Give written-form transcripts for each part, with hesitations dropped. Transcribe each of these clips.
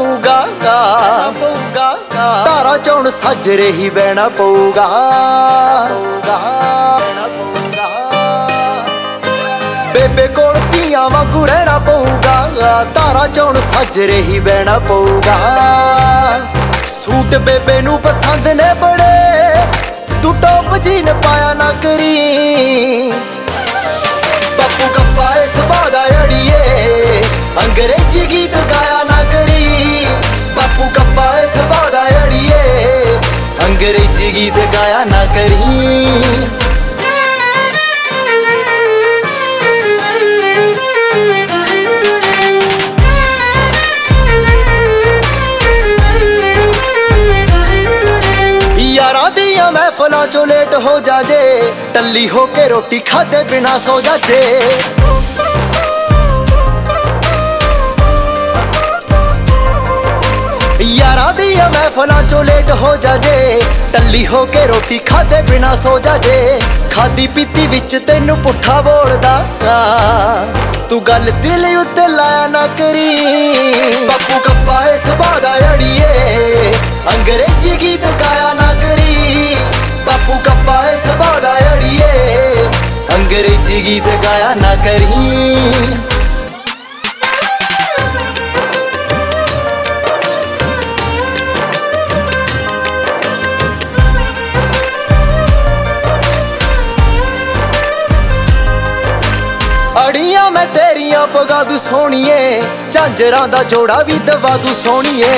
ਪਊਗਾ ਤਾਰਾ ਚੌਣ ਸਾਜਰੇ ਹੀ ਬਹਿਣਾ ਪਊਗਾ ਬੇਬੇ ਕੋਲ ਧੀਆਂ ਵਾਂਗੂ ਰਹਿਣਾ ਪਊਗਾ ਤਾਰਾ ਚੌਣ ਸਾਜਰੇ ਹੀ ਬਹਿਣਾ ਪਊਗਾ ਸੂਟ ਬੇਬੇ ਨੂੰ ਪਸੰਦ ਨੇ ਬੜੇ ਤੂੰ ਟੌਪ ਜੀਨ ਪਾਇਆ ਨਾ ਕਰੀ ਬਾਪੂ ਕੱਪਾ ਏ ਸੁਭਾਅ ਦਾ ਅੜੀਏ ਅੰਗਰੇਜ਼ੀ ਗੀਤ ਗਾਇਆ ਨਾ ਕਰੀ ਬਾਪੂ ਕੱਪਾ ਏ ਸੁਭਾਅ ਦਾ ਅੜੀਏ ਅੰਗਰੇਜ਼ੀ ਗੀਤ ਗਾਇਆ ਨਾ ਕਰੀ यारां दियां महफिलां चो लेट हो जाजे टल्ली होके रोटी खादे बिना सो जाजे यारां दियां महफिलां चो लेट हो जाजे टल्ली होके रोटी खादे बिना सो जाजे खादी पीती विच तैनू पुट्ठा बोलदा तू गल दिल उत्ते लाया ना करी बापू कप्पा ए सुभाअ दा अड़ीए अंग्रेजी गीत गाया ना करी बापू कप्पा ए सुभाअ दा अड़ीए अंग्रेजी गीत गाया ना करी अड़ियां मैं तेरियां पगा दू सोहणीए झांजरां दा जोड़ा भी दवा दू सोहणीए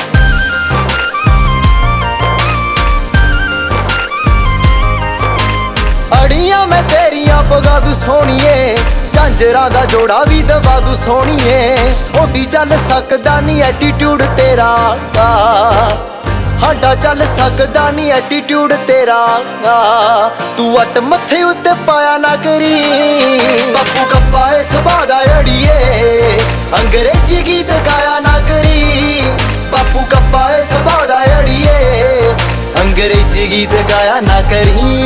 अड़ियां मैं तेरियां पगा दू सोहणीए झांजरां दा जोड़ा भी दवा दू सोहणीए सोडी चल सकदा नी एटीट्यूड तेरा हाडा चल सकदा नी एटीट्यूड तेरा तू अट मथे उत्ते पाया ना करी बापू कप्पा ए सुभाअ दा अड़ीए अंग्रेजी गीत गाया ना करी बापू कप्पा ए सुभाअ दा अड़ीए अंग्रेजी गीत गाया ना करी